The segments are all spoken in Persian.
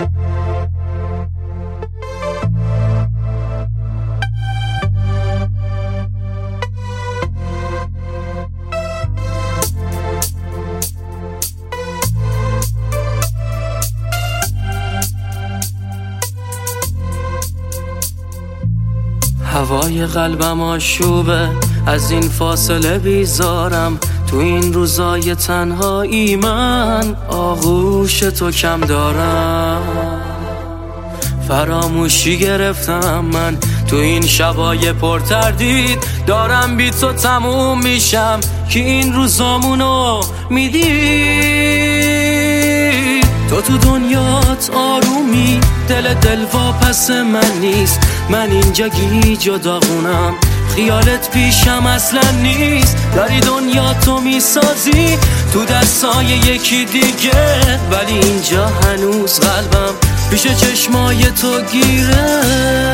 هوای قلبم آشوبه، از این فاصله بیزارم. تو این روزای تنهایی من آغوش تو کم دارم. فراموشی گرفتم من تو این شبای پر تردید، دارم بی تو تموم میشم که این روزامونو میدی. تو دنیات آرومی، دل واپس من نیست. من اینجا گیج و داغونم، خیالت پیشم اصلا نیست. داری دنیا تو میسازی تو دستای یکی دیگه، ولی اینجا هنوز قلبم پیش چشمای تو گیره.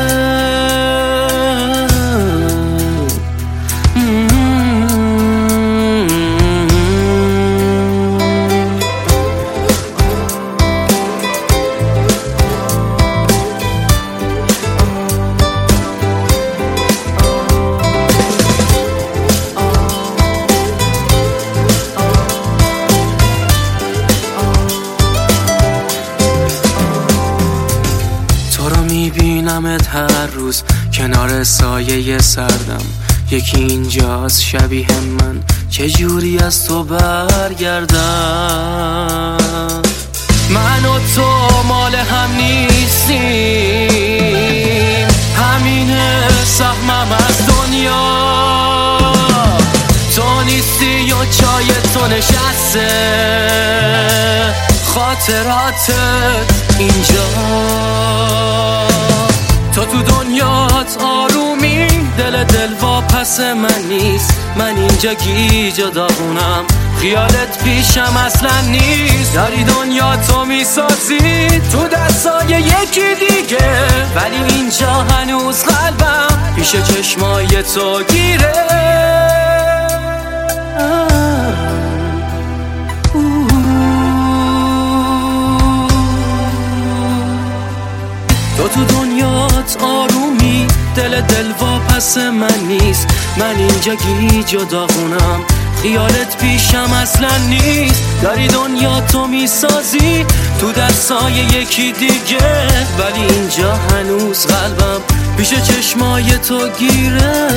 میبینمت هر روز کنار سایه سردم. یکی اینجاست شبیه من، چجوری از تو برگردم؟ من و تو مال هم نیستیم، همینه سهمم از دنیا. تو نیستی و چای تو نشسته، خاطراتت اینجا. تو دنیات آرومی، دل واپس من نیست. من اینجا گیج و داغونم، خیالت پیشم اصلا نیست. داری دنیا تو میسازی تو دستای یکی دیگه، ولی اینجا هنوز قلبم پیش چشمای تو گیره. تو دنیات آرومی، دل واپس من نیست. من اینجا گیج و داغونم، خیالت پیشم اصلا نیست. داری دنیا تو میسازی تو دستای یکی دیگه، ولی اینجا هنوز قلبم پیش چشمای تو گیره.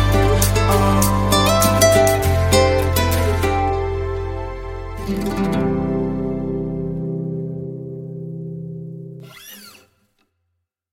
you.